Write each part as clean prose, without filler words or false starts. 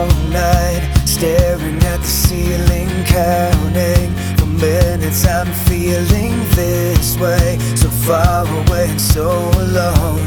all night, staring at the ceiling, counting for minutes. I'm feeling this way, so far away and so alone.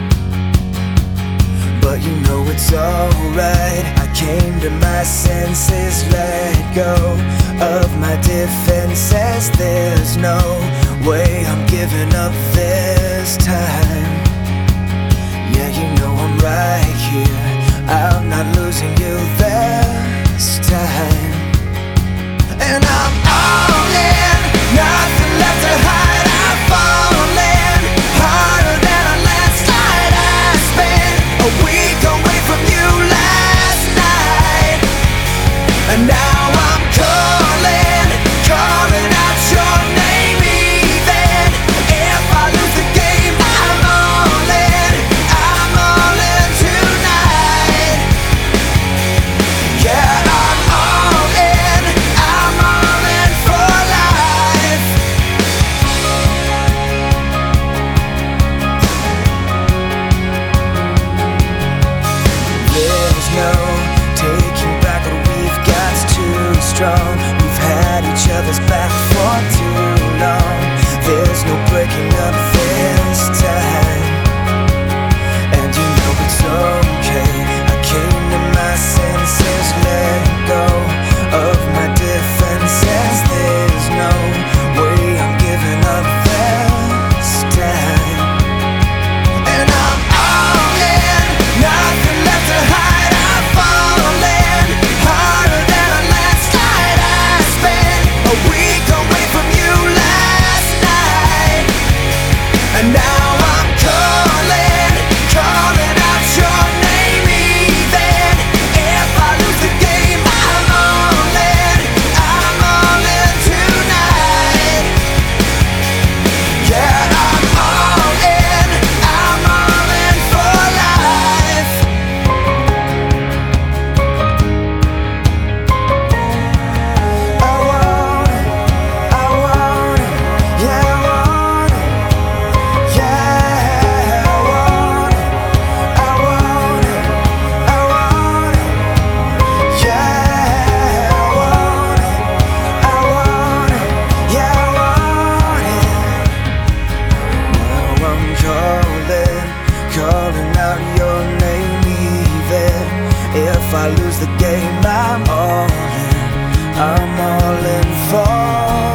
But you know it's alright. I came to my senses, let go of my defenses. There's no way I'm giving up this time. Yeah, you know I'm right here, I'm not losing you this time. And I'm all in, nothing left to hide. I'm falling harder than a landslide. I spent a week away from you last night, and now I'm calling out your name. Even if I lose the game, I'm all in tonight. Yeah, I'm all in for life. There's no taking back what we've got, it's too strong. We've had each other's back for too long. There's no breaking up this time, and you know it's okay. I came to my senses, let go of my defenses. There's no way I'm giving up this time. And I'm all in, nothing left to hide. I'm falling harder than a landslide. I spent a week away from you last night, and now I'm calling out your name. Even if I lose the game, I'm all in tonight. Yeah, I'm all in for life. I want it, yeah, I want it. Yeah, I want it, I want it, I want it. Yeah, I want it, I want it, yeah, I want it. Now I'm calling out your name. Even if I lose the game, I'm all in for